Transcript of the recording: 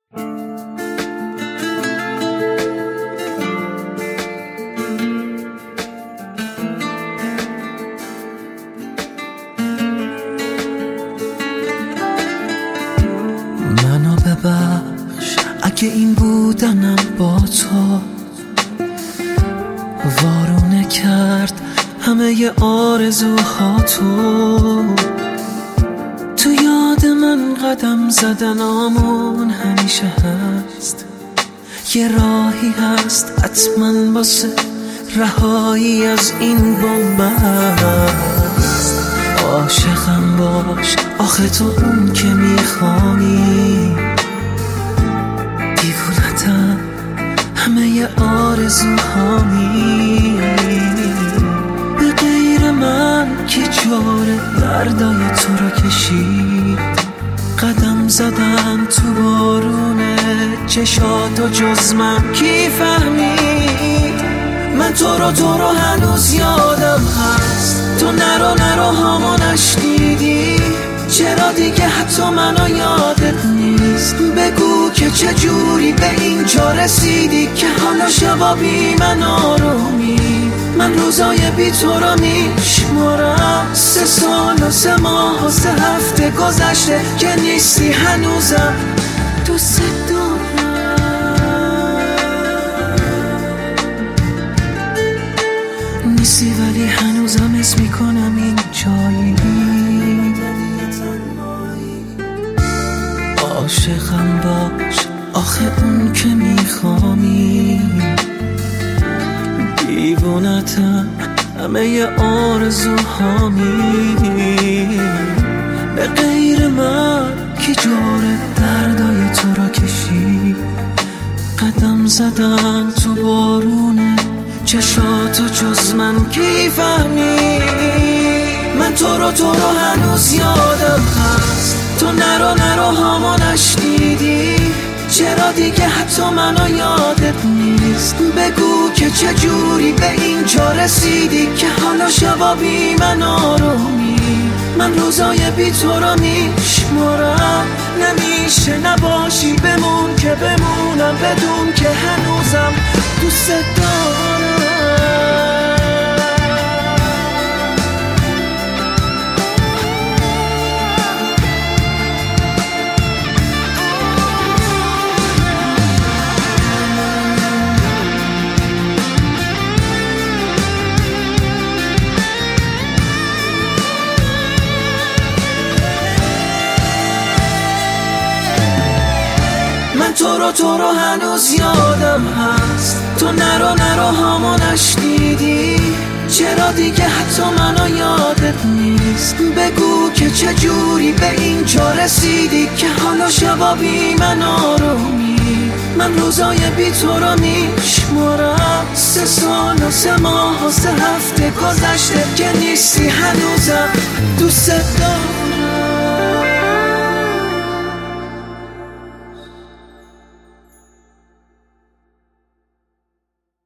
منو ببخش اگه این بودنم با تو وارونه کرد همه آرزوهاتو. تو یاد من قدم زدنامون همیشه هست، یه راهی هست حتما واسه رهایی از این بنبست. عاشقم باش آخه تو اون که میخوانی، دیوونتم همه آرزوهامی. به غیر من کی جوره دردای تو رو کشید؟ قدم زدم تو بارونه چشاتو جز من کی فهمید؟ من تو رو هنوز یادم هست، تو نرو هامو نشنیدی. چرا دیگه حتی منو یادت نیست؟ بگو که چجوری به اینجا رسیدی که حالا شبا بی من آرومی. من روزای بی تو رو میشمارم، 3 سال و 3 ماه و 3 هفته گذشته که نیستی هنوزم دوست دارم. نیستی ولی هنوزم حس میکنم این جایی. عاشقم باش آخه اون که میخوامی، دیوونتم همه آرزوهامی. به غیر من کی جوره دردای تو رو کشید؟ قدم زدم تو بارونه چشاتو جز من کی فهمید؟ من تو رو هنوز یادم هست، تو نرو هامو نشنیدی. چرا دیگه حتی منو یادت نیست؟ بگو که چجوری به اینجا رسیدی که حالا شبا بی من آرومی. من روزای بی تو رو میشمارم، نمیشه نباشی بمون که بمونم بدون که هنوزم دوست دارم. تو رو هنوز یادم هست، تو نرو هامو نشنیدی. چرا دیگه حتی منو یادت نیست؟ بگو که چجوری به اینجا رسیدی که حالا شبا بی من آرومی. من روزای بی تو رو میشمارم، 3 سال و 3 ماه و 3 هفته گذشته که نیستی هنوزم دوست